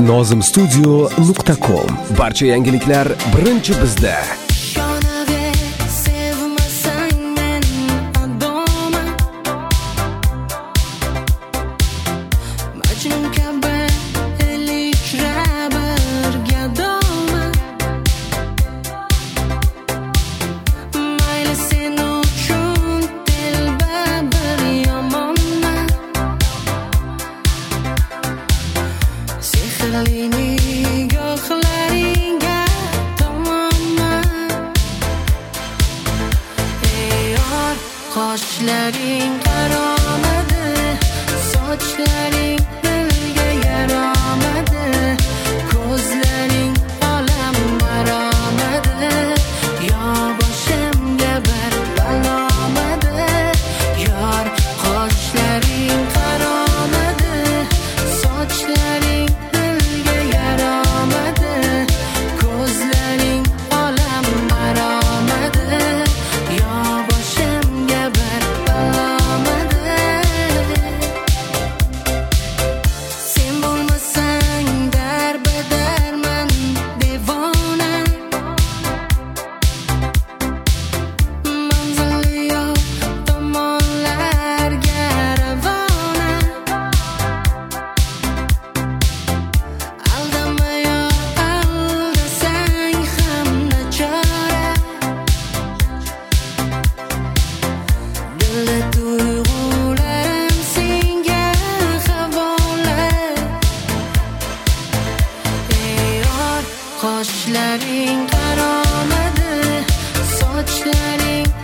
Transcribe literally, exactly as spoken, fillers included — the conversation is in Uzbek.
nozim studio nuqta com. Barcha yangiliklar birinchi bizda. Qoshlaring qaromadi, sochlaring dilga yaromadi, ko'zlaring olam maromadi, yo boshimga bir balomadi, yor qoshlaring qaromadi, sochlaring dilga yaromadi, ko'zlaring olam maromadi, yo boshimga bir balomadi. Sen bo'lmasang darbadarman devona, manzili yo'q tomonlarga ravona. Aldama yo aldasang ham nachora, dilda tuyg'ularim senga havola. Ey yor, qoshlaring qaromadi, sochlaring